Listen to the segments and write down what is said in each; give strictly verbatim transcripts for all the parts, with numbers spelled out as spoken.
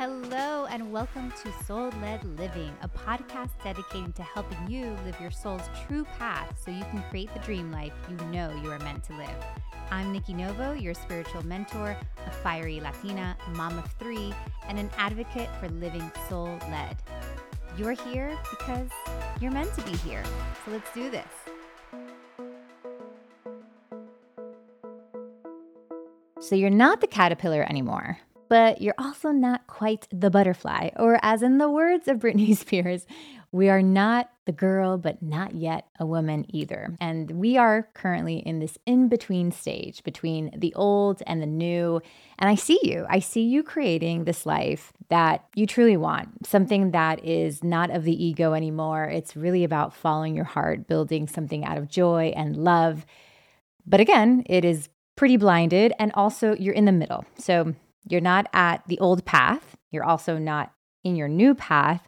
Hello, and welcome to Soul-Led Living, a podcast dedicated to helping you live your soul's true path so you can create the dream life you know you are meant to live. I'm Nikki Novo, your spiritual mentor, a fiery Latina, mom of three, and an advocate for living soul-led. You're here because you're meant to be here, so let's do this. So you're not the caterpillar anymore, but you're also not quite the butterfly, or as in the words of Britney Spears, we are not the girl, but not yet a woman either. And we are currently in this in-between stage between the old and the new. And I see you. I see you creating this life that you truly want, something that is not of the ego anymore. It's really about following your heart, building something out of joy and love. But again, it is pretty blinded, and also you're in the middle. So you're not at the old path. You're also not in your new path,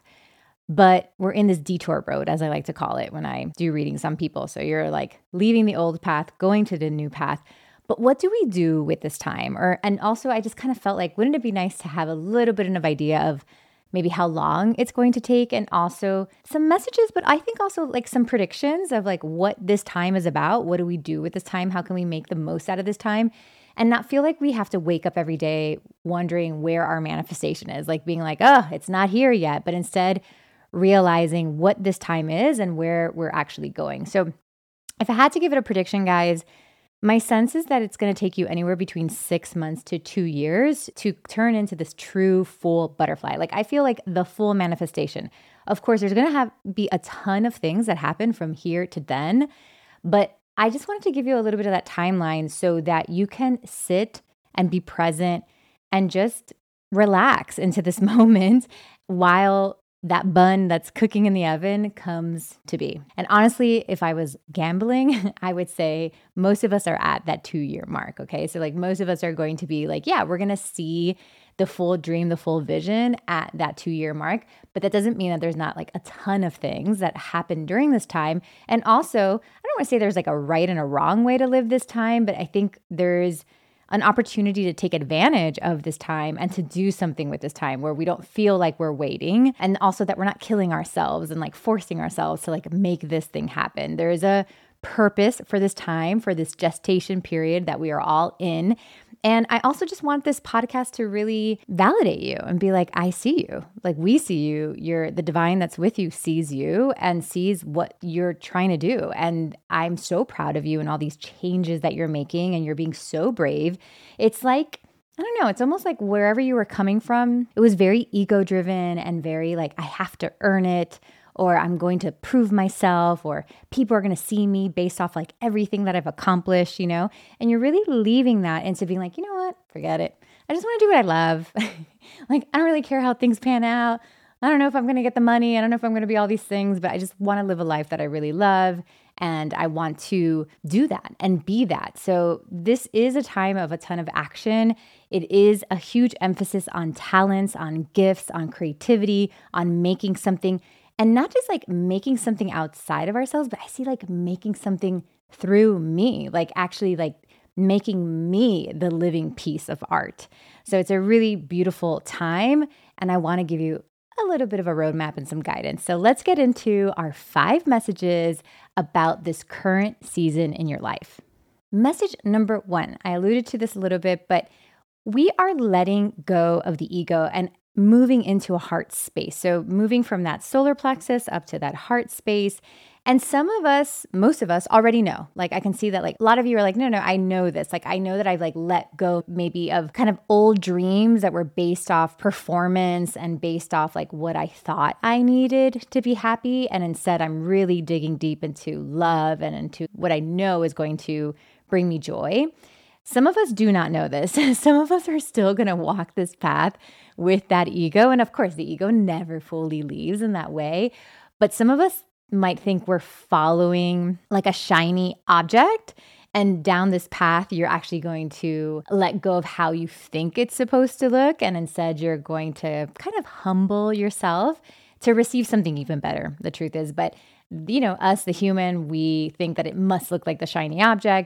but we're in this detour road, as I like to call it when I do readings on people. So you're like leaving the old path, going to the new path. But what do we do with this time? Or and also I just kind of felt like, wouldn't it be nice to have a little bit of idea of maybe how long it's going to take, and also some messages, but I think also like some predictions of like what this time is about. What do we do with this time? How can we make the most out of this time? And not feel like we have to wake up every day wondering where our manifestation is, like being like, oh, it's not here yet, but instead realizing what this time is and where we're actually going. So if I had to give it a prediction, guys, my sense is that it's going to take you anywhere between six months to two years to turn into this true full butterfly. Like I feel like the full manifestation. Of course, there's going to have be a ton of things that happen from here to then, but I just wanted to give you a little bit of that timeline so that you can sit and be present and just relax into this moment while that bun that's cooking in the oven comes to be. And honestly, if I was gambling, I would say most of us are at that two-year mark, okay? So like most of us are going to be like, yeah, we're going to see the full dream, the full vision at that two-year mark. But that doesn't mean that there's not like a ton of things that happen during this time. And also, I don't want to say there's like a right and a wrong way to live this time, but I think there's an opportunity to take advantage of this time and to do something with this time where we don't feel like we're waiting, and also that we're not killing ourselves and like forcing ourselves to like make this thing happen. There's a purpose for this time, for this gestation period that we are all in. And I also just want this podcast to really validate you and be like, I see you. Like we see you. You're the divine that's with you sees you and sees what you're trying to do. And I'm so proud of you and all these changes that you're making, and you're being so brave. It's like, I don't know, it's almost like wherever you were coming from, it was very ego driven and very like, I have to earn it, or I'm going to prove myself, or people are going to see me based off like everything that I've accomplished, you know? And you're really leaving that into being like, you know what? Forget it. I just want to do what I love. Like, I don't really care how things pan out. I don't know if I'm going to get the money. I don't know if I'm going to be all these things, but I just want to live a life that I really love. And I want to do that and be that. So this is a time of a ton of action. It is a huge emphasis on talents, on gifts, on creativity, on making something. And not just like making something outside of ourselves, but I see like making something through me, like actually like making me the living piece of art. So it's a really beautiful time. And I want to give you a little bit of a roadmap and some guidance. So let's get into our five messages about this current season in your life. Message number one, I alluded to this a little bit, but we are letting go of the ego and moving into a heart space. So moving from that solar plexus up to that heart space. And some of us, most of us already know, like I can see that like a lot of you are like, no, no, I know this. Like I know that I've like let go maybe of kind of old dreams that were based off performance and based off like what I thought I needed to be happy. And instead I'm really digging deep into love and into what I know is going to bring me joy. Some of us do not know this. Some of us are still going to walk this path with that ego. And of course, the ego never fully leaves in that way. But some of us might think we're following like a shiny object. And down this path, you're actually going to let go of how you think it's supposed to look. And instead, you're going to kind of humble yourself to receive something even better, the truth is. But, you know, us, the human, we think that it must look like the shiny object.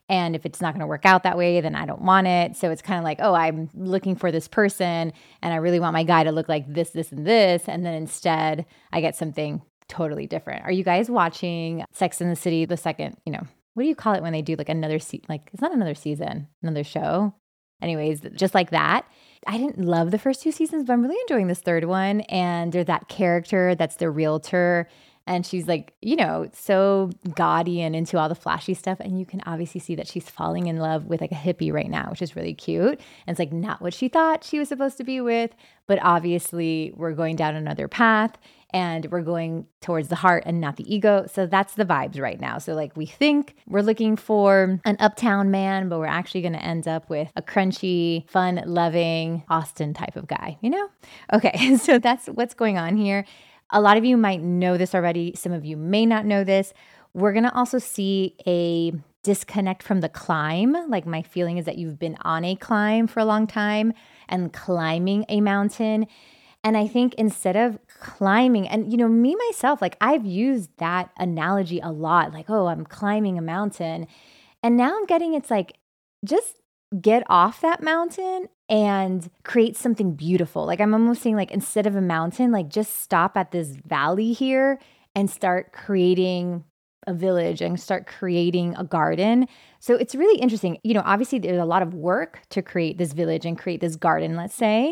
And if it's not going to work out that way, then I don't want it. So it's kind of like, oh, I'm looking for this person and I really want my guy to look like this, this, and this. And then instead I get something totally different. Are you guys watching Sex and the City, the second, you know, what do you call it when they do like another season? Like, it's not another season, another show. Anyways, just like that. I didn't love the first two seasons, but I'm really enjoying this third one. And there's that character that's the realtor. And she's like, you know, so gaudy and into all the flashy stuff. And you can obviously see that she's falling in love with like a hippie right now, which is really cute. And it's like not what she thought she was supposed to be with. But obviously we're going down another path and we're going towards the heart and not the ego. So that's the vibes right now. So like we think we're looking for an uptown man, but we're actually going to end up with a crunchy, fun, loving Austin type of guy, you know? Okay, so that's what's going on here. A lot of you might know this already. Some of you may not know this. We're going to also see a disconnect from the climb. Like my feeling is that you've been on a climb for a long time and climbing a mountain. And I think instead of climbing, and you know, me myself, like I've used that analogy a lot, like, oh, I'm climbing a mountain. And now I'm getting, it's like, just get off that mountain and create something beautiful. Like I'm almost saying like, instead of a mountain, like just stop at this valley here and start creating a village and start creating a garden. So it's really interesting. You know, obviously there's a lot of work to create this village and create this garden, let's say,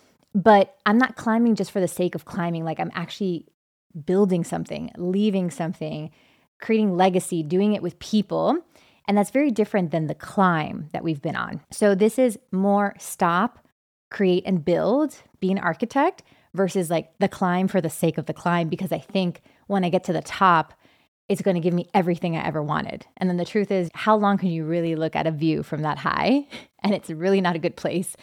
but I'm not climbing just for the sake of climbing. Like I'm actually building something, leaving something, creating legacy, doing it with people. And that's very different than the climb that we've been on. So this is more stop, create, and build, be an architect versus like the climb for the sake of the climb, because I think when I get to the top, it's going to give me everything I ever wanted. And then the truth is, how long can you really look at a view from that high? And it's really not a good place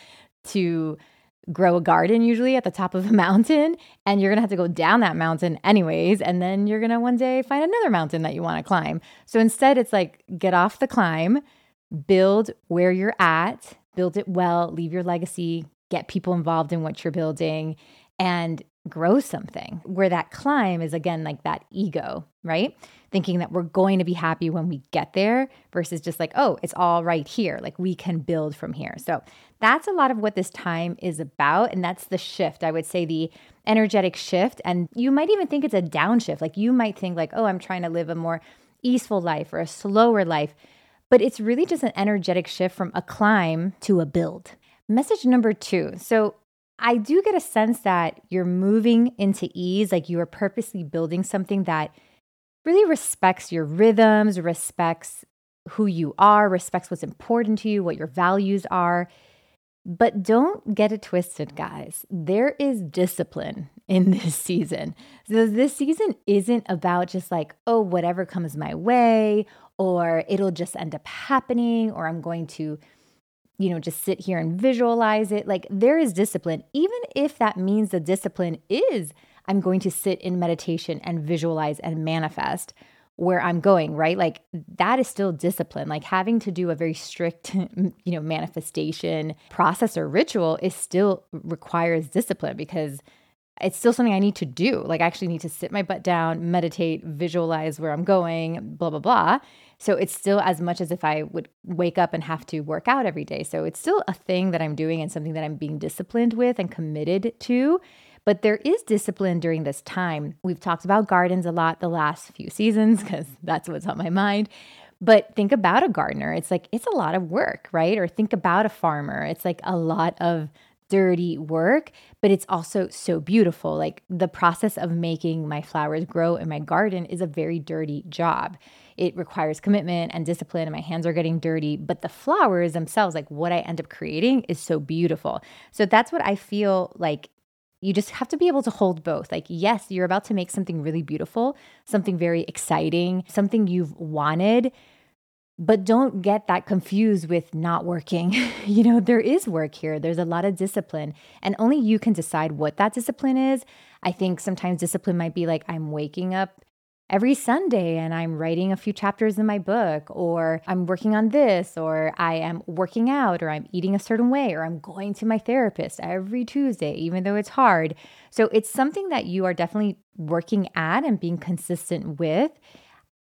to grow a garden usually at the top of a mountain, and you're going to have to go down that mountain anyways, and then you're going to one day find another mountain that you want to climb. So instead it's like get off the climb, build where you're at, build it well, leave your legacy, get people involved in what you're building, and grow something. Where that climb is again like that ego, right? Thinking that we're going to be happy when we get there versus just like, oh, it's all right here. Like we can build from here. So that's a lot of what this time is about. And that's the shift. I would say the energetic shift. And you might even think it's a downshift. Like you might think like, oh, I'm trying to live a more easeful life or a slower life. But it's really just an energetic shift from a climb to a build. Message number two. So I do get a sense that you're moving into ease, like you are purposely building something that really respects your rhythms, respects who you are, respects what's important to you, what your values are. But don't get it twisted, guys. There is discipline in this season. So this season isn't about just like, oh, whatever comes my way, or it'll just end up happening, or I'm going to, you know, just sit here and visualize it. Like there is discipline, even if that means the discipline is I'm going to sit in meditation and visualize and manifest where I'm going, right? Like that is still discipline. Like having to do a very strict, you know, manifestation process or ritual is still requires discipline because it's still something I need to do. Like I actually need to sit my butt down, meditate, visualize where I'm going, blah, blah, blah. So it's still as much as if I would wake up and have to work out every day. So it's still a thing that I'm doing and something that I'm being disciplined with and committed to. But there is discipline during this time. We've talked about gardens a lot the last few seasons because that's what's on my mind. But think about a gardener. It's like, it's a lot of work, right? Or think about a farmer. It's like a lot of dirty work, but it's also so beautiful. Like the process of making my flowers grow in my garden is a very dirty job. It requires commitment and discipline, and my hands are getting dirty, but the flowers themselves, like what I end up creating is so beautiful. So that's what I feel like. You just have to be able to hold both. Like, yes, you're about to make something really beautiful, something very exciting, something you've wanted, but don't get that confused with not working. You know, there is work here. There's a lot of discipline, and only you can decide what that discipline is. I think sometimes discipline might be like, I'm waking up every Sunday and I'm writing a few chapters in my book, or I'm working on this, or I am working out, or I'm eating a certain way, or I'm going to my therapist every Tuesday, even though it's hard. So it's something that you are definitely working at and being consistent with.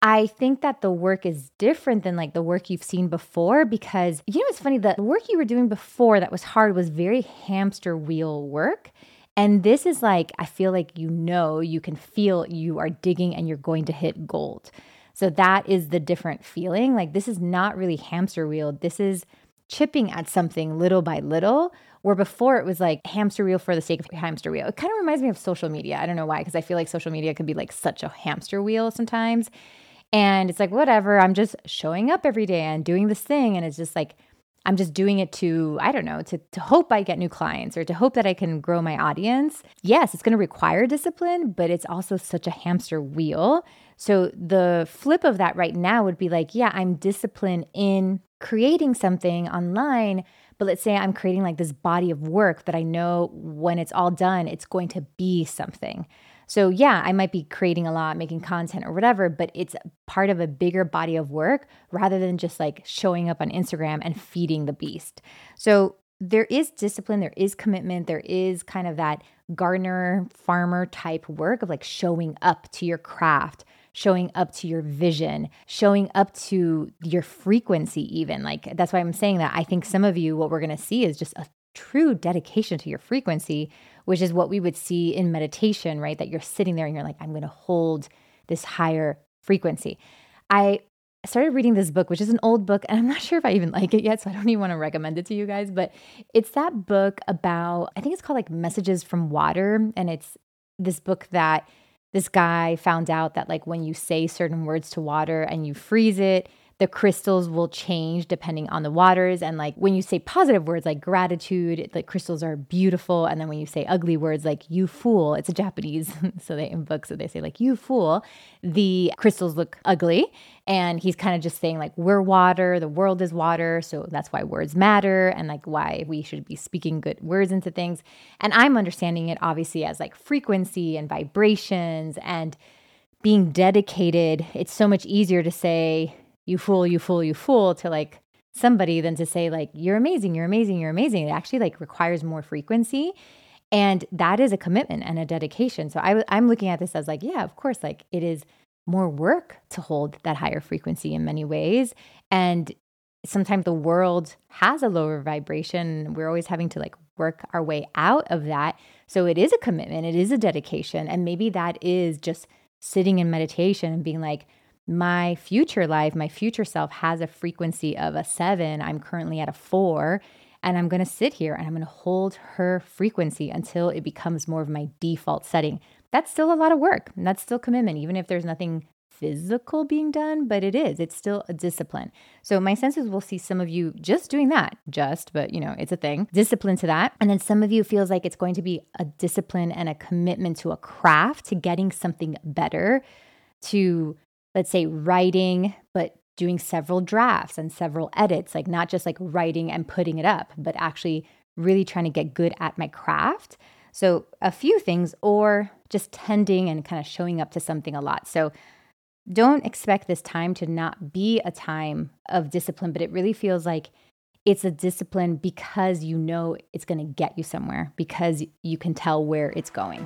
I think that the work is different than like the work you've seen before because, you know, it's funny, the work you were doing before that was hard was very hamster wheel work. And this is like, I feel like you know, you can feel you are digging and you're going to hit gold. So that is the different feeling. Like this is not really hamster wheel. This is chipping at something little by little, where before it was like hamster wheel for the sake of hamster wheel. It kind of reminds me of social media. I don't know why, because I feel like social media can be like such a hamster wheel sometimes. And it's like, whatever, I'm just showing up every day and doing this thing. And it's just like, I'm just doing it to, I don't know, to, to hope I get new clients or to hope that I can grow my audience. Yes, it's going to require discipline, but it's also such a hamster wheel. So the flip of that right now would be like, yeah, I'm disciplined in creating something online, but let's say I'm creating like this body of work that I know when it's all done, it's going to be something. So yeah, I might be creating a lot, making content or whatever, but it's part of a bigger body of work rather than just like showing up on Instagram and feeding the beast. So there is discipline, there is commitment, there is kind of that gardener, farmer type work of like showing up to your craft, showing up to your vision, showing up to your frequency even. Like that's why I'm saying that I think some of you, what we're going to see is just a true dedication to your frequency, which is what we would see in meditation, right? That you're sitting there and you're like, I'm going to hold this higher frequency. I started reading this book, which is an old book, and I'm not sure if I even like it yet, so I don't even want to recommend it to you guys, but it's that book about, I think it's called like Messages from Water. And it's this book that this guy found out that like when you say certain words to water and you freeze it, the crystals will change depending on the waters. And like when you say positive words like gratitude, the crystals are beautiful. And then when you say ugly words like you fool, it's a Japanese, so they in books, so they say like you fool, the crystals look ugly. And he's kind of just saying like we're water, the world is water. So that's why words matter and like why we should be speaking good words into things. And I'm understanding it obviously as like frequency and vibrations and being dedicated. It's so much easier to say, you fool, you fool, you fool to like somebody than to say like, you're amazing, you're amazing, you're amazing. It actually like requires more frequency. And that is a commitment and a dedication. So I, I'm looking at this as like, yeah, of course, like it is more work to hold that higher frequency in many ways. And sometimes the world has a lower vibration. We're always having to like work our way out of that. So it is a commitment. It is a dedication. And maybe that is just sitting in meditation and being like, my future life, my future self has a frequency of a seven. I'm currently at a four, and I'm going to sit here and I'm going to hold her frequency until it becomes more of my default setting. That's still a lot of work. And that's still commitment, even if there's nothing physical being done, but it is, it's still a discipline. So my sense is we'll see some of you just doing that, just, but you know, it's a thing, discipline to that. And then some of you feels like it's going to be a discipline and a commitment to a craft, to getting something better, to let's say writing, but doing several drafts and several edits, like not just like writing and putting it up, but actually really trying to get good at my craft. So a few things, or just tending and kind of showing up to something a lot. So don't expect this time to not be a time of discipline, but it really feels like it's a discipline because you know it's going to get you somewhere, because you can tell where it's going.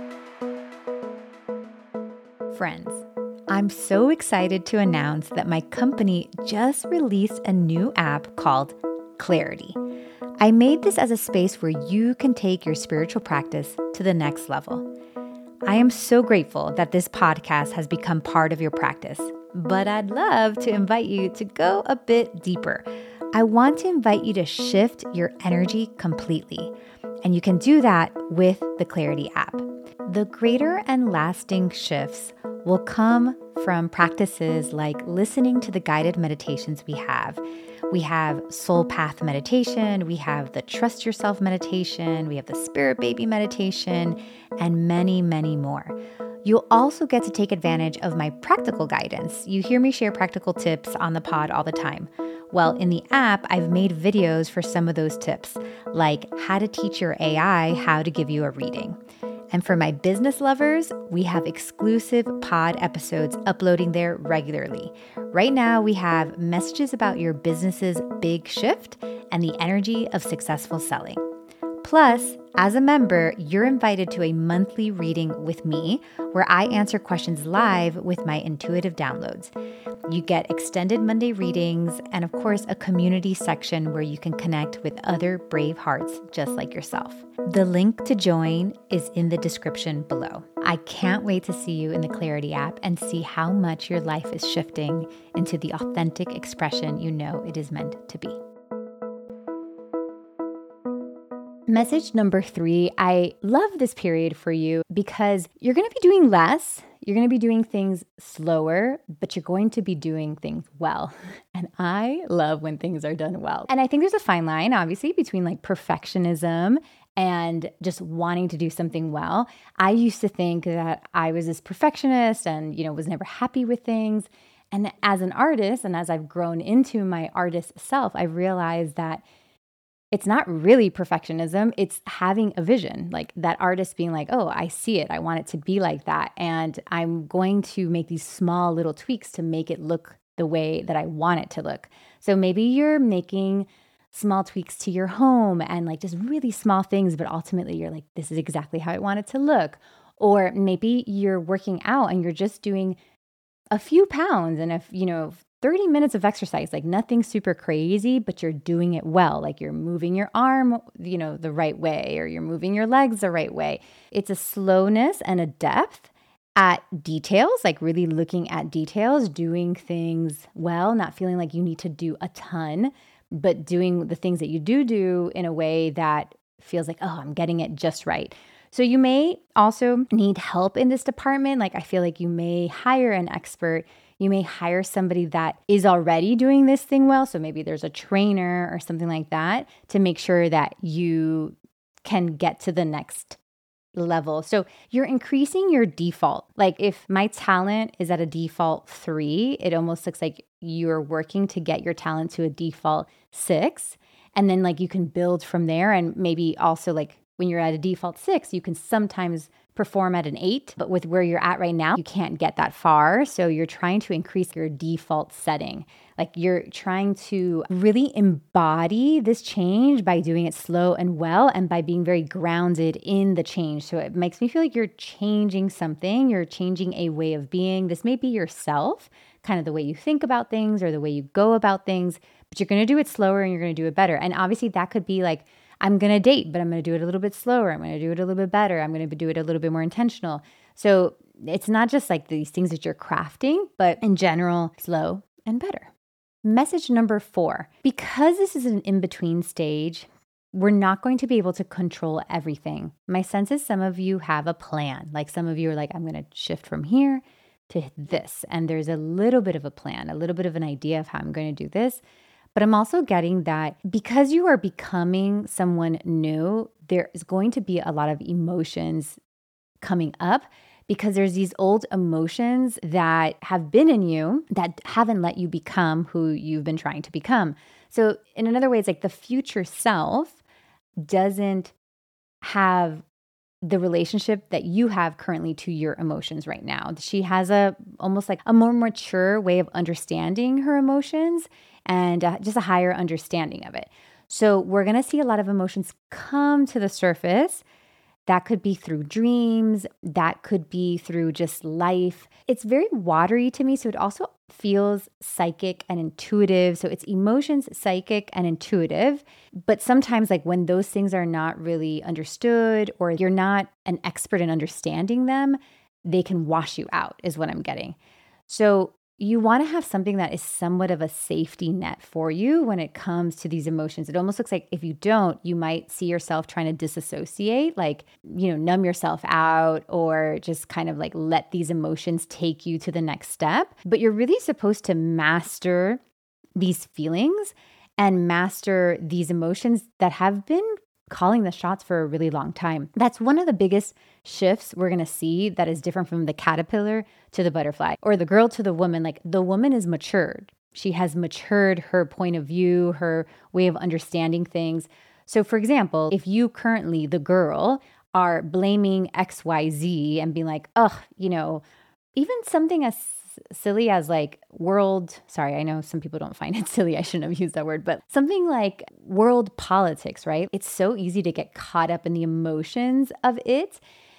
Friends, I'm so excited to announce that my company just released a new app called Clarity. I made this as a space where you can take your spiritual practice to the next level. I am so grateful that this podcast has become part of your practice, but I'd love to invite you to go a bit deeper. I want to invite you to shift your energy completely, and you can do that with the Clarity app. The greater and lasting shifts will come from practices like listening to the guided meditations we have. We have Soul Path meditation, we have the Trust Yourself meditation, we have the Spirit Baby meditation, and many, many more. You'll also get to take advantage of my practical guidance. You hear me share practical tips on the pod all the time. Well, in the app, I've made videos for some of those tips, like how to teach your A I how to give you a reading. And for my business lovers, we have exclusive pod episodes uploading there regularly. Right now, we have messages about your business's big shift and the energy of successful selling. Plus, as a member, you're invited to a monthly reading with me where I answer questions live with my intuitive downloads. You get extended Monday readings and, of course, a community section where you can connect with other brave hearts just like yourself. The link to join is in the description below. I can't wait to see you in the Clarity app and see how much your life is shifting into the authentic expression you know it is meant to be. Message number three, I love this period for you because you're going to be doing less. You're going to be doing things slower, but you're going to be doing things well. And I love when things are done well. And I think there's a fine line, obviously, between like perfectionism and just wanting to do something well. I used to think that I was this perfectionist and, you know, was never happy with things. And as an artist, and as I've grown into my artist self, I've realized that it's not really perfectionism. It's having a vision, like that artist being like, oh, I see it. I want it to be like that. And I'm going to make these small little tweaks to make it look the way that I want it to look. So maybe you're making small tweaks to your home and like just really small things, but ultimately you're like, this is exactly how I want it to look. Or maybe you're working out and you're just doing a few pounds and if, you know, thirty minutes of exercise, like nothing super crazy, but you're doing it well. Like you're moving your arm, you know, the right way, or you're moving your legs the right way. It's a slowness and a depth at details, like really looking at details, doing things well, not feeling like you need to do a ton, but doing the things that you do do in a way that feels like, oh, I'm getting it just right. So you may also need help in this department. Like I feel like you may hire an expert. You may hire somebody that is already doing this thing well. So maybe there's a trainer or something like that to make sure that you can get to the next level. So you're increasing your default. Like if my talent is at a default three, it almost looks like you're working to get your talent to a default six. And then like you can build from there. And maybe also like when you're at a default six, you can sometimes perform at an eight, but with where you're at right now, you can't get that far. So you're trying to increase your default setting. Like you're trying to really embody this change by doing it slow and well, and by being very grounded in the change. So it makes me feel like you're changing something. You're changing a way of being. This may be yourself, kind of the way you think about things or the way you go about things, but you're going to do it slower and you're going to do it better. And obviously that could be like, I'm going to date, but I'm going to do it a little bit slower. I'm going to do it a little bit better. I'm going to do it a little bit more intentional. So it's not just like these things that you're crafting, but in general, slow and better. Message number four, because this is an in-between stage, we're not going to be able to control everything. My sense is some of you have a plan. Like some of you are like, I'm going to shift from here to this. And there's a little bit of a plan, a little bit of an idea of how I'm going to do this. But I'm also getting that because you are becoming someone new, there is going to be a lot of emotions coming up because there's these old emotions that have been in you that haven't let you become who you've been trying to become. So in another way, it's like the future self doesn't have the relationship that you have currently to your emotions right now. She has a almost like a more mature way of understanding her emotions and uh, just a higher understanding of it. So we're going to see a lot of emotions come to the surface. That could be through dreams. That could be through just life. It's very watery to me. So it also feels psychic and intuitive. So it's emotions, psychic and intuitive. But sometimes like when those things are not really understood or you're not an expert in understanding them, they can wash you out is what I'm getting. So you want to have something that is somewhat of a safety net for you when it comes to these emotions. It almost looks like if you don't, you might see yourself trying to disassociate, like, you know, numb yourself out or just kind of like let these emotions take you to the next step. But you're really supposed to master these feelings and master these emotions that have been calling the shots for a really long time. That's one of the biggest shifts we're going to see that is different from the caterpillar to the butterfly or the girl to the woman. Like the woman is matured. She has matured her point of view, her way of understanding things. So for example, if you currently, the girl, are blaming X Y Z and being like, oh, you know, even something as as silly as like world, sorry, I know some people don't find it silly. I shouldn't have used that word, but something like world politics, right? It's so easy to get caught up in the emotions of it.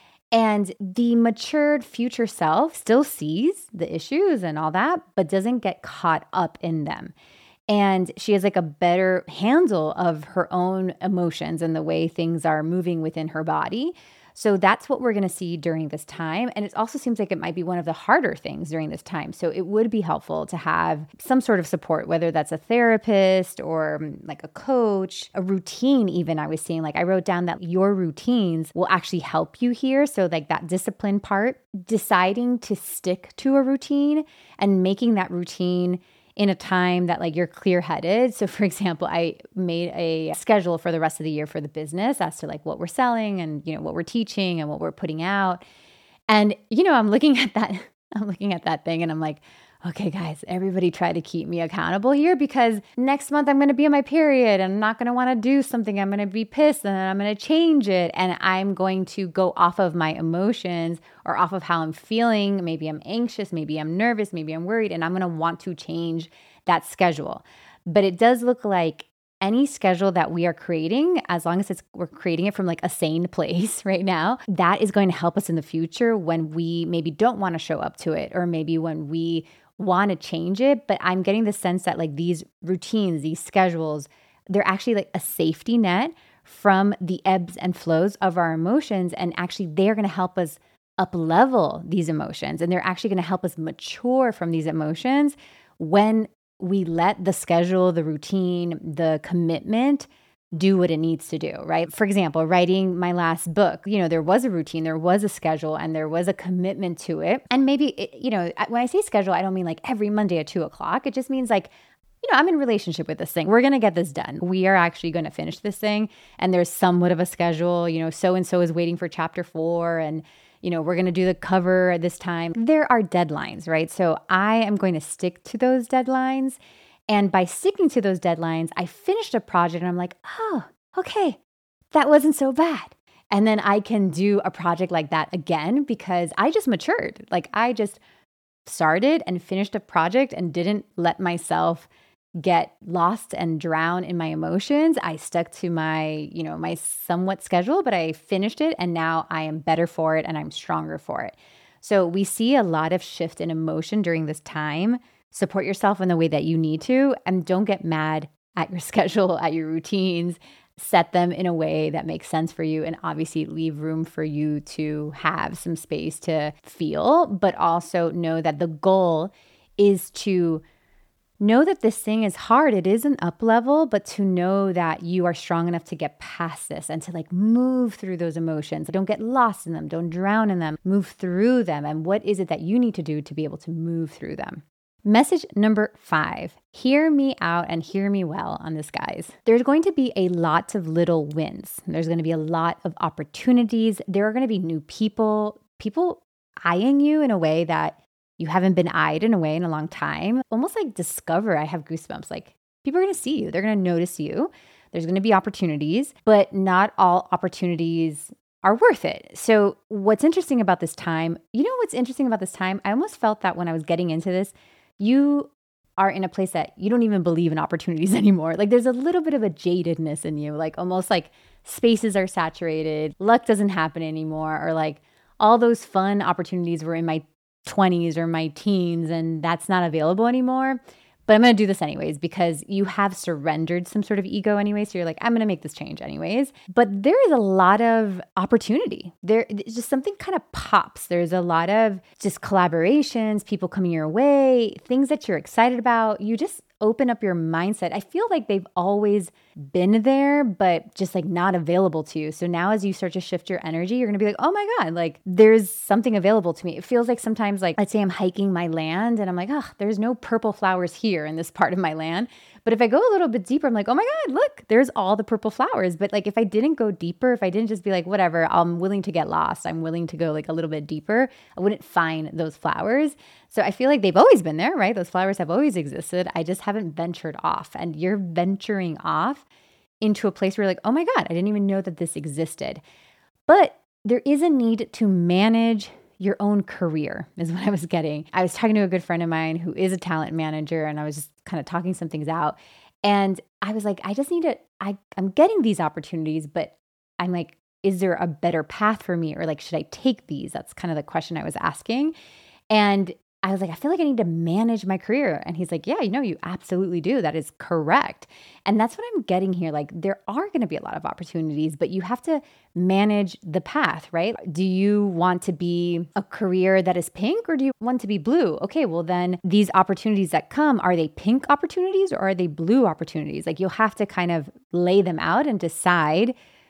And the matured future self still sees the issues and all that, but doesn't get caught up in them. And she has like a better handle of her own emotions and the way things are moving within her body. So that's what we're going to see during this time. And it also seems like it might be one of the harder things during this time. So it would be helpful to have some sort of support, whether that's a therapist or um, like a coach, a routine even. I was seeing, like I wrote down that your routines will actually help you here. So like that discipline part, deciding to stick to a routine and making that routine in a time that like you're clear-headed. So for example, I made a schedule for the rest of the year for the business as to like what we're selling and, you know, what we're teaching and what we're putting out. And, you know, I'm looking at that, I'm looking at that thing and I'm like, okay, guys, everybody try to keep me accountable here because next month I'm going to be on my period and I'm not going to want to do something. I'm going to be pissed and I'm going to change it. And I'm going to go off of my emotions or off of how I'm feeling. Maybe I'm anxious, maybe I'm nervous, maybe I'm worried, and I'm going to want to change that schedule. But it does look like any schedule that we are creating, as long as it's we're creating it from like a sane place right now, that is going to help us in the future when we maybe don't want to show up to it, or maybe when we want to change it. But I'm getting the sense that like these routines, these schedules, they're actually like a safety net from the ebbs and flows of our emotions. And actually they're going to help us up level these emotions. And they're actually going to help us mature from these emotions when we let the schedule, the routine, the commitment do what it needs to do, right? For example, writing my last book, you know, there was a routine, there was a schedule, and there was a commitment to it. And maybe, it, you know, when I say schedule, I don't mean like every Monday at two o'clock. It just means like, you know, I'm in a relationship with this thing. We're going to get this done. We are actually going to finish this thing. And there's somewhat of a schedule, you know, so-and-so is waiting for chapter four and, you know, we're going to do the cover at this time. There are deadlines, right? So I am going to stick to those deadlines. And by sticking to those deadlines, I finished a project and I'm like, oh, okay, that wasn't so bad. And then I can do a project like that again because I just matured. Like I just started and finished a project and didn't let myself get lost and drown in my emotions. I stuck to my, you know, my somewhat schedule, but I finished it and now I am better for it and I'm stronger for it. So we see a lot of shift in emotion during this time. Support yourself in the way that you need to, and don't get mad at your schedule, at your routines. Set them in a way that makes sense for you, and obviously leave room for you to have some space to feel, but also know that the goal is to know that this thing is hard. It is an up level, but to know that you are strong enough to get past this and to like move through those emotions. Don't get lost in them. Don't drown in them. Move through them. And what is it that you need to do to be able to move through them? Message number five, hear me out and hear me well on this, guys. There's going to be a lot of little wins. There's going to be a lot of opportunities. There are going to be new people, people eyeing you in a way that you haven't been eyed in a way in a long time. Almost like discover, I have goosebumps. Like people are going to see you. They're going to notice you. There's going to be opportunities, but not all opportunities are worth it. So what's interesting about this time, you know what's interesting about this time? I almost felt that when I was getting into this, you are in a place that you don't even believe in opportunities anymore. Like there's a little bit of a jadedness in you, like almost like spaces are saturated, luck doesn't happen anymore, or like all those fun opportunities were in my twenties or my teens and that's not available anymore. But I'm going to do this anyways because you have surrendered some sort of ego anyway. So you're like, I'm going to make this change anyways. But there is a lot of opportunity. There it's just something kind of pops. There's a lot of just collaborations, people coming your way, things that you're excited about. You just open up your mindset. I feel like they've always been there, but just like not available to you. So now as you start to shift your energy, you're going to be like, oh my God, like there's something available to me. It feels like sometimes like, let's say I'm hiking my land and I'm like, oh, there's no purple flowers here in this part of my land. But if I go a little bit deeper, I'm like, oh my God, look, there's all the purple flowers. But like, if I didn't go deeper, if I didn't just be like, whatever, I'm willing to get lost, I'm willing to go like a little bit deeper, I wouldn't find those flowers. So I feel like they've always been there, right? Those flowers have always existed. I just haven't ventured off. And you're venturing off into a place where you're like, oh my God, I didn't even know that this existed. But there is a need to manage your own career is what I was getting. I was talking to a good friend of mine who is a talent manager, and I was just kind of talking some things out. And I was like, I just need to, I, I'm getting these opportunities, but I'm like, is there a better path for me? Or like, should I take these? That's kind of the question I was asking. And I was like, I feel like I need to manage my career. And he's like, yeah, you know, you absolutely do. That is correct. And that's what I'm getting here. Like, there are going to be a lot of opportunities, but you have to manage the path, right? Do you want to be a career that is pink, or do you want to be blue? Okay, well then these opportunities that come, are they pink opportunities or are they blue opportunities? Like, you'll have to kind of lay them out and decide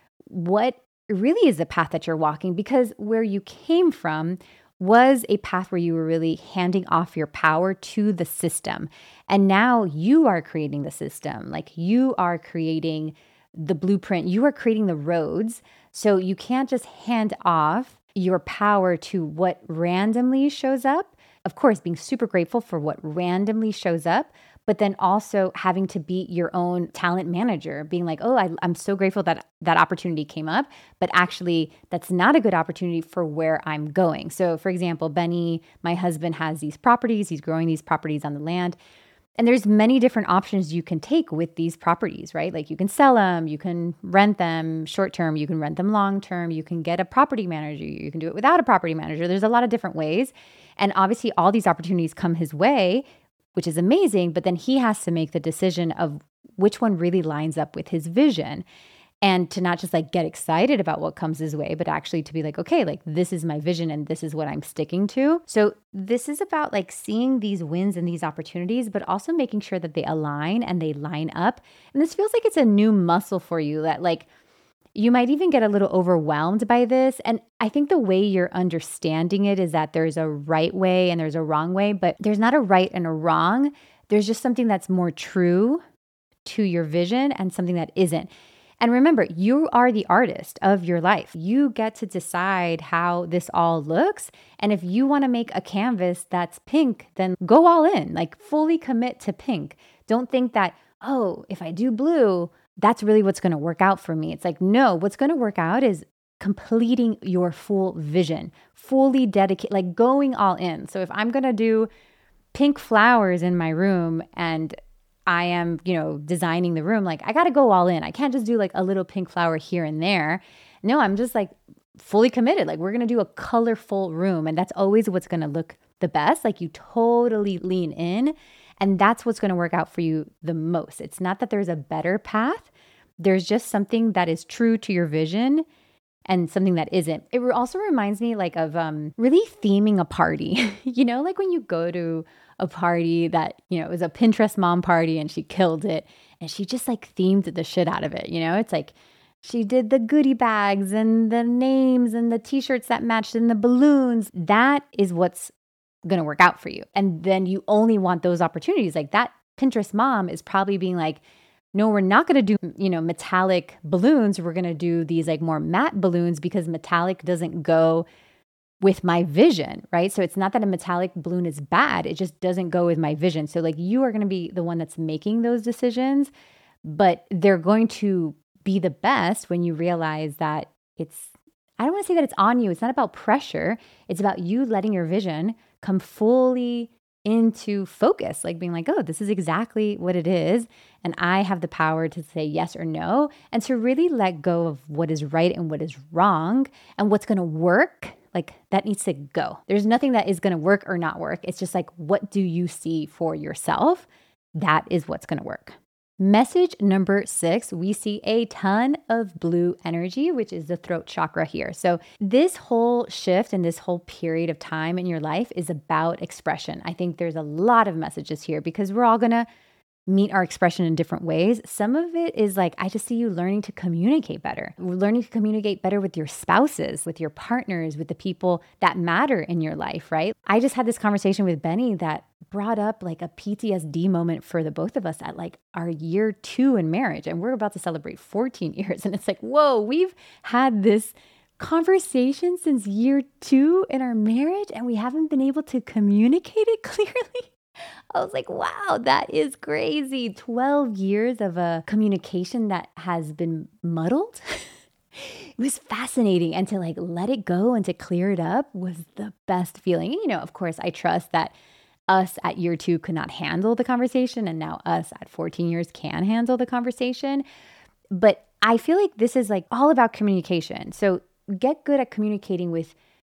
what really is the path that you're walking, because where you came from was a path where you were really handing off your power to the system. And now you are creating the system. Like, you are creating the blueprint, you are creating the roads. So you can't just hand off your power to what randomly shows up. Of course, being super grateful for what randomly shows up, but then also having to be your own talent manager, being like, oh, I, I'm so grateful that that opportunity came up, but actually that's not a good opportunity for where I'm going. So for example, Benny, my husband, has these properties. He's growing these properties on the land. And there's many different options you can take with these properties, right? Like, you can sell them, you can rent them short term, you can rent them long term, you can get a property manager, you can do it without a property manager. There's a lot of different ways. And obviously all these opportunities come his way, which is amazing, but then he has to make the decision of which one really lines up with his vision, and to not just like get excited about what comes his way, but actually to be like, okay, like this is my vision and this is what I'm sticking to. So this is about like seeing these wins and these opportunities, but also making sure that they align and they line up. And this feels like it's a new muscle for you that like, you might even get a little overwhelmed by this. And I think the way you're understanding it is that there's a right way and there's a wrong way, but there's not a right and a wrong. There's just something that's more true to your vision and something that isn't. And remember, you are the artist of your life. You get to decide how this all looks. And if you want to make a canvas that's pink, then go all in, like fully commit to pink. Don't think that, oh, if I do blue, that's really what's going to work out for me. It's like, no, what's going to work out is completing your full vision, fully dedicate, like going all in. So if I'm going to do pink flowers in my room and I am, you know, designing the room, like I got to go all in. I can't just do like a little pink flower here and there. No, I'm just like fully committed. Like, we're going to do a colorful room, and that's always what's going to look the best. Like, you totally lean in. And that's what's going to work out for you the most. It's not that there's a better path. There's just something that is true to your vision and something that isn't. It also reminds me like of um, really theming a party. You know, like when you go to a party that, you know, it was a Pinterest mom party and she killed it. And she just like themed the shit out of it. You know, it's like she did the goodie bags and the names and the t-shirts that matched and the balloons. That is what's going to work out for you. And then you only want those opportunities. Like, that Pinterest mom is probably being like, no, we're not going to do, you know, metallic balloons. We're going to do these like more matte balloons because metallic doesn't go with my vision, right? So it's not that a metallic balloon is bad. It just doesn't go with my vision. So like, you are going to be the one that's making those decisions, but they're going to be the best when you realize that it's, I don't want to say that it's on you. It's not about pressure. It's about you letting your vision come fully into focus, like being like, oh, this is exactly what it is. And I have the power to say yes or no, and to really let go of what is right and what is wrong and what's going to work. Like, that needs to go. There's nothing that is going to work or not work. It's just like, what do you see for yourself? That is what's going to work. Message number six, we see a ton of blue energy, which is the throat chakra here. So this whole shift and this whole period of time in your life is about expression. I think there's a lot of messages here because we're all going to meet our expression in different ways. Some of it is like, I just see you learning to communicate better, learning to communicate better with your spouses, with your partners, with the people that matter in your life, right? I just had this conversation with Benny that brought up like a P T S D moment for the both of us at like our year two in marriage. And we're about to celebrate fourteen years. And it's like, whoa, we've had this conversation since year two in our marriage and we haven't been able to communicate it clearly. I was like, wow, that is crazy. twelve years of a communication that has been muddled. It was fascinating. And to like let it go and to clear it up was the best feeling. And, you know, of course, I trust that us at year two could not handle the conversation. And now us at fourteen years can handle the conversation. But I feel like this is like all about communication. So get good at communicating with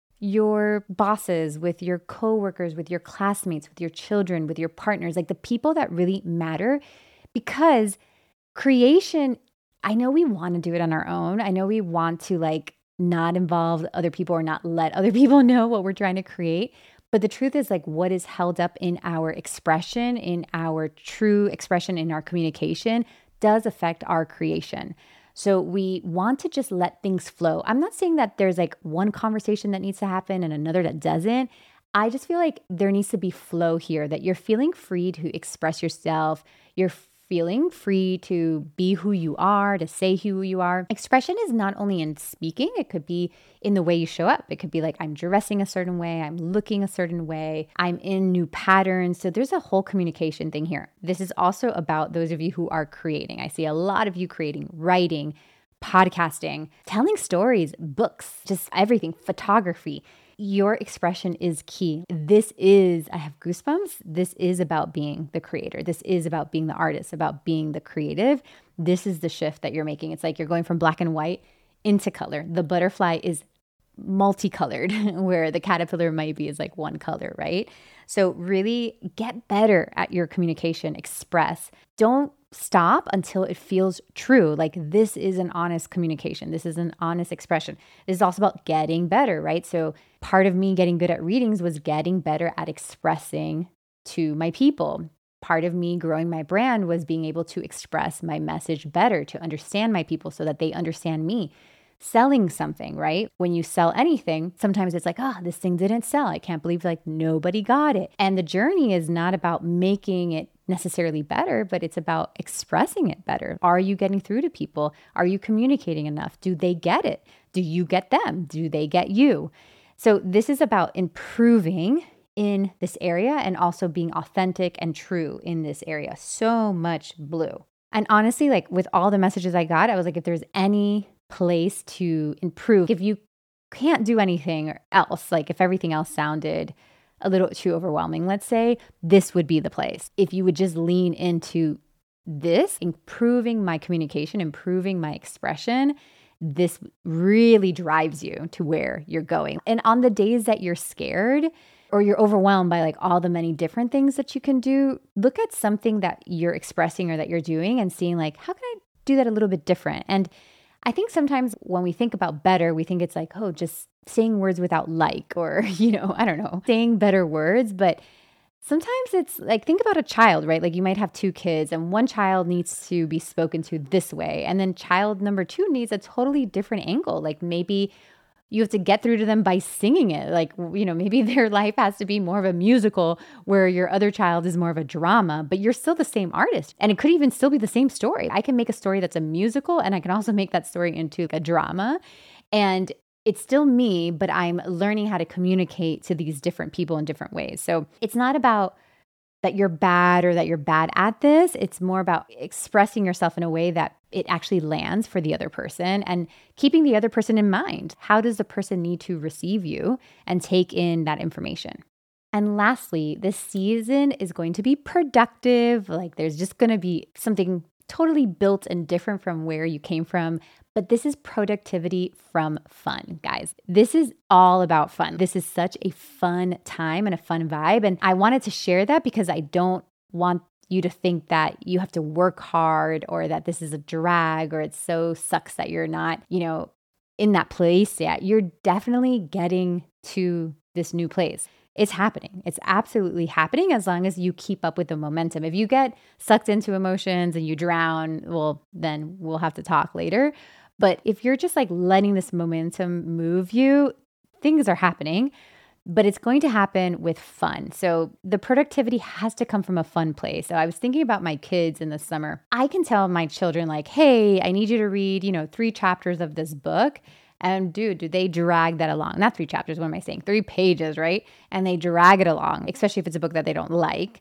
your bosses, with your coworkers, with your classmates, with your children, with your partners, like the people that really matter. Because creation, I know we want to do it on our own. I know we want to like not involve other people or not let other people know what we're trying to create. But the truth is like what is held up in our expression, in our true expression, in our communication does affect our creation. So we want to just let things flow. I'm not saying that there's like one conversation that needs to happen and another that doesn't. I just feel like there needs to be flow here, that you're feeling free to express yourself. You're feeling free to be who you are, to say who you are. Expression is not only in speaking, it could be in the way you show up. It could be like, I'm dressing a certain way, I'm looking a certain way, I'm in new patterns. So there's a whole communication thing here. This is also about those of you who are creating. I see a lot of you creating, writing, podcasting, telling stories, books, just everything, photography. Your expression is key. This is, I have goosebumps. This is about being the creator. This is about being the artist, about being the creative. This is the shift that you're making. It's like you're going from black and white into color. The butterfly is multicolored, where the caterpillar might be is like one color, right? So really get better at your communication, express. Don't stop until it feels true. Like this is an honest communication. This is an honest expression. This is also about getting better, right? So part of me getting good at readings was getting better at expressing to my people. Part of me growing my brand was being able to express my message better, to understand my people so that they understand me. Selling something, right? When you sell anything, sometimes it's like, oh, this thing didn't sell. I can't believe like nobody got it. And the journey is not about making it necessarily better, but it's about expressing it better. Are you getting through to people? Are you communicating enough? Do they get it? Do you get them? Do they get you? So this is about improving in this area and also being authentic and true in this area. So much blue. And honestly, like with all the messages I got, I was like, if there's any place to improve, if you can't do anything else, like if everything else sounded a little too overwhelming, let's say, this would be the place. If you would just lean into this, improving my communication, improving my expression, this really drives you to where you're going. And on the days that you're scared or you're overwhelmed by like all the many different things that you can do, look at something that you're expressing or that you're doing and seeing like, how can I do that a little bit different? And I think sometimes when we think about better, we think it's like, oh, just saying words without like, or, you know, I don't know, saying better words. But sometimes it's like, think about a child, right? Like you might have two kids and one child needs to be spoken to this way. And then child number two needs a totally different angle. Like maybe you have to get through to them by singing it. Like, you know, maybe their life has to be more of a musical where your other child is more of a drama, but you're still the same artist. And it could even still be the same story. I can make a story that's a musical and I can also make that story into like a drama. And it's still me, but I'm learning how to communicate to these different people in different ways. So it's not about that you're bad or that you're bad at this. It's more about expressing yourself in a way that it actually lands for the other person and keeping the other person in mind. How does the person need to receive you and take in that information? And lastly, this season is going to be productive. Like there's just going to be something totally built and different from where you came from. But this is productivity from fun, guys. This is all about fun. This is such a fun time and a fun vibe. And I wanted to share that because I don't want you to think that you have to work hard or that this is a drag or it so sucks that you're not, you know, in that place yet. You're definitely getting to this new place. It's happening. It's absolutely happening as long as you keep up with the momentum. If you get sucked into emotions and you drown, well, then we'll have to talk later. But if you're just like letting this momentum move you, things are happening, but it's going to happen with fun. So the productivity has to come from a fun place. So I was thinking about my kids in the summer. I can tell my children like, hey, I need you to read, you know, three chapters of this book. And dude, do they drag that along? Not three chapters, what am I saying? Three pages, right? And they drag it along, especially if it's a book that they don't like.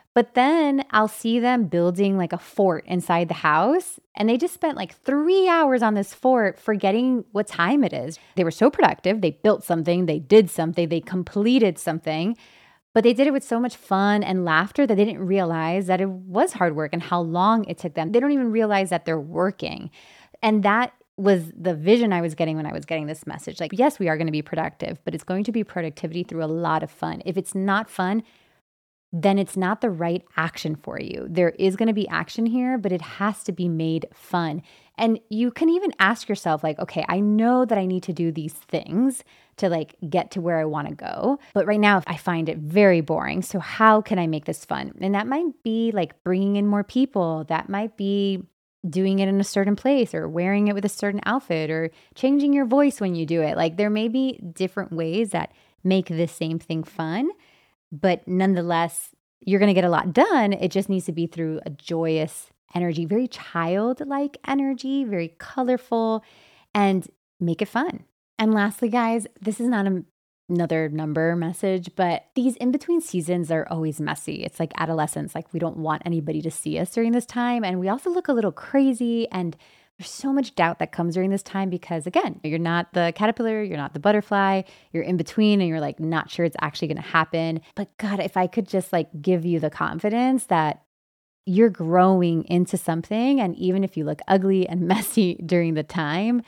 But then I'll see them building like a fort inside the house. And they just spent like three hours on this fort forgetting what time it is. They were so productive. They built something, they did something, they completed something. But they did it with so much fun and laughter that they didn't realize that it was hard work and how long it took them. They don't even realize that they're working. And that was the vision I was getting when I was getting this message. Like, yes, we are going to be productive, but it's going to be productivity through a lot of fun. If it's not fun, then it's not the right action for you. There is going to be action here, but it has to be made fun. And you can even ask yourself like, okay, I know that I need to do these things to like get to where I want to go. But right now I find it very boring. So how can I make this fun? And that might be like bringing in more people. That might be doing it in a certain place or wearing it with a certain outfit or changing your voice when you do it. Like there may be different ways that make the same thing fun. But nonetheless, you're going to get a lot done. It just needs to be through a joyous energy, very childlike energy, very colorful, and make it fun. And lastly, guys, this is not a, another number message, but these in-between seasons are always messy. It's like adolescence. Like we don't want anybody to see us during this time. And we also look a little crazy, and there's so much doubt that comes during this time because, again, you're not the caterpillar, you're not the butterfly, you're in between and you're like not sure it's actually going to happen. But God, if I could just like give you the confidence that you're growing into something, and even if you look ugly and messy during the time,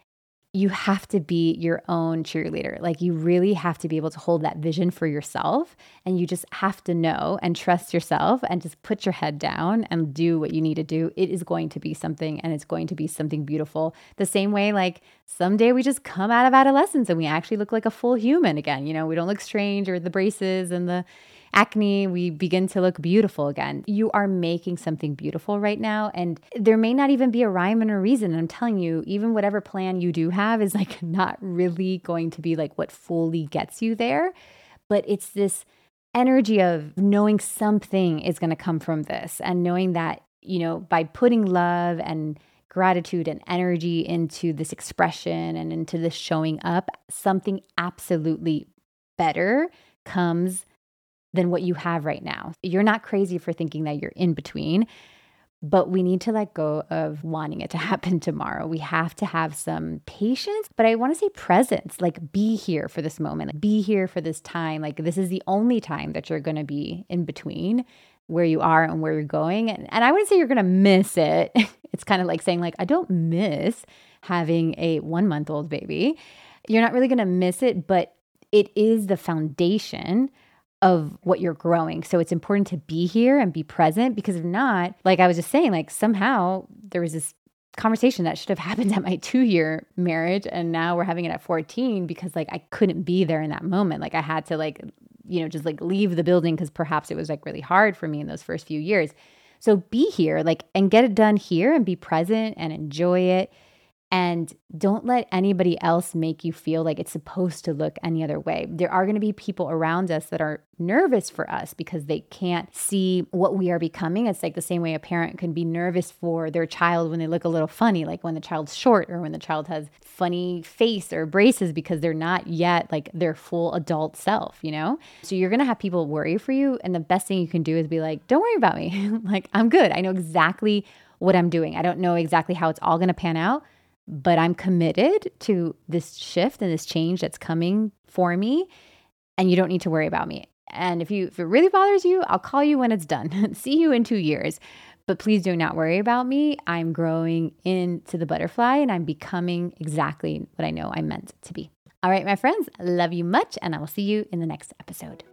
you have to be your own cheerleader. Like you really have to be able to hold that vision for yourself, and you just have to know and trust yourself and just put your head down and do what you need to do. It is going to be something, and it's going to be something beautiful. The same way, like someday we just come out of adolescence and we actually look like a full human again. You know, we don't look strange or the braces and the acne, we begin to look beautiful again. You are making something beautiful right now. And there may not even be a rhyme and a reason. I'm telling you, even whatever plan you do have is like not really going to be like what fully gets you there. But it's this energy of knowing something is going to come from this, and knowing that, you know, by putting love and gratitude and energy into this expression and into this showing up, something absolutely better comes than what you have right now. You're not crazy for thinking that you're in between, but we need to let go of wanting it to happen tomorrow. We have to have some patience, but I want to say presence, like be here for this moment, like be here for this time. Like this is the only time that you're going to be in between where you are and where you're going. And, and I wouldn't say you're going to miss it. It's kind of like saying like, I don't miss having a one month old baby. You're not really going to miss it, but it is the foundation of what you're growing. So it's important to be here and be present, because if not, like I was just saying, like somehow there was this conversation that should have happened at my two year marriage. And now we're having it at fourteen because like I couldn't be there in that moment. Like I had to like, you know, just like leave the building because perhaps it was like really hard for me in those first few years. So be here, like, and get it done here and be present and enjoy it. And don't let anybody else make you feel like it's supposed to look any other way. There are going to be people around us that are nervous for us because they can't see what we are becoming. It's like the same way a parent can be nervous for their child when they look a little funny, like when the child's short or when the child has funny face or braces because they're not yet like their full adult self, you know? So you're going to have people worry for you. And the best thing you can do is be like, don't worry about me. Like, I'm good. I know exactly what I'm doing. I don't know exactly how it's all going to pan out, but I'm committed to this shift and this change that's coming for me, and you don't need to worry about me. And if you if it really bothers you, I'll call you when it's done. See you in two years. But please do not worry about me. I'm growing into the butterfly, and I'm becoming exactly what I know I'm meant to be. All right, my friends, I love you much, and I will see you in the next episode.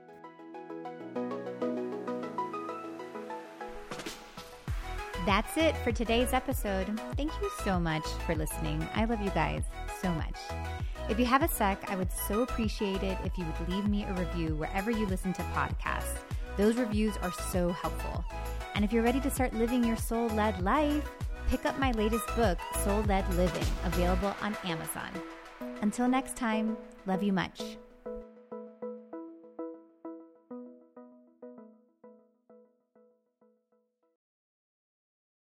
That's it for today's episode. Thank you so much for listening. I love you guys so much. If you have a sec, I would so appreciate it if you would leave me a review wherever you listen to podcasts. Those reviews are so helpful. And if you're ready to start living your soul-led life, pick up my latest book, Soul-Led Living, available on Amazon. Until next time, love you much.